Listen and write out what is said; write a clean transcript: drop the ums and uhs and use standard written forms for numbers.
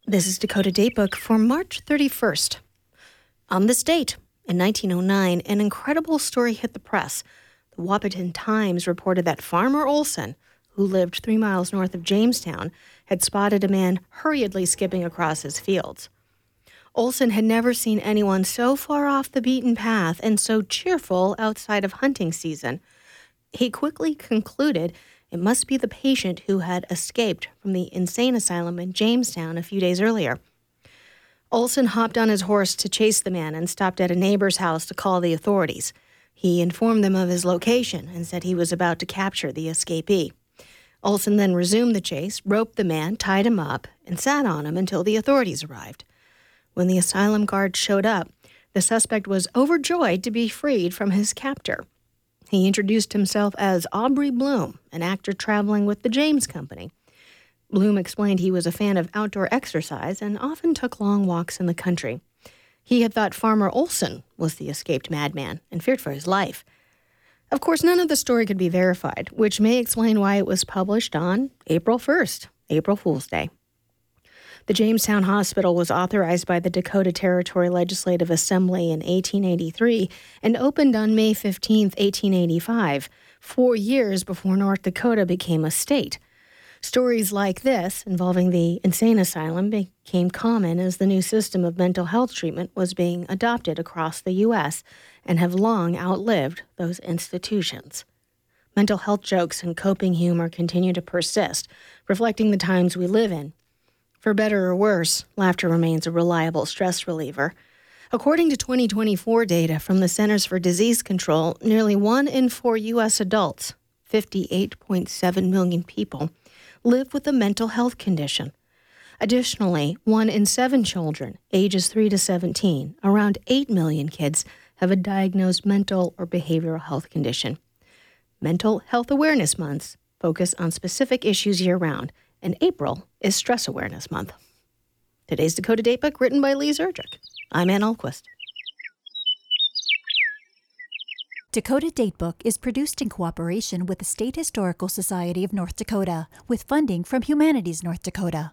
This is Dakota Datebook for March 31st. On this date, in 1909, an incredible story hit the press. The Wahpeton Times reported that Farmer Olson, who lived 3 miles north of Jamestown, had spotted a man hurriedly skipping across his fields. Olson had never seen anyone so far off the beaten path and so cheerful outside of hunting season. He quickly concluded it must be the patient who had escaped from the insane asylum in Jamestown a few days earlier. Olson hopped on his horse to chase the man and stopped at a neighbor's house to call the authorities. He informed them of his location and said he was about to capture the escapee. Olson then resumed the chase, roped the man, tied him up, and sat on him until the authorities arrived. When the asylum guard showed up, the suspect was overjoyed to be freed from his captor. He introduced himself as Aubrey Bloom, an actor traveling with the James Company. Bloom explained he was a fan of outdoor exercise and often took long walks in the country. He had thought Farmer Olson was the escaped madman and feared for his life. Of course, none of the story could be verified, which may explain why it was published on April 1st, April Fool's Day. The Jamestown Hospital was authorized by the Dakota Territory Legislative Assembly in 1883 and opened on May 15, 1885, 4 years before North Dakota became a state. Stories like this, involving the insane asylum, became common as the new system of mental health treatment was being adopted across the U.S. and have long outlived those institutions. Mental health jokes and coping humor continue to persist, reflecting the times we live in. For better or worse, laughter remains a reliable stress reliever. According to 2024 data from the Centers for Disease Control, nearly 1 in 4 U.S. adults, 58.7 million people, live with a mental health condition. Additionally, 1 in 7 children, ages 3 to 17, around 8 million kids, have a diagnosed mental or behavioral health condition. Mental Health Awareness Months focus on specific issues year-round, and April is Stress Awareness Month. Today's Dakota Datebook, written by Lee Zerdrick. I'm Ann Alquist. Dakota Datebook is produced in cooperation with the State Historical Society of North Dakota, with funding from Humanities North Dakota.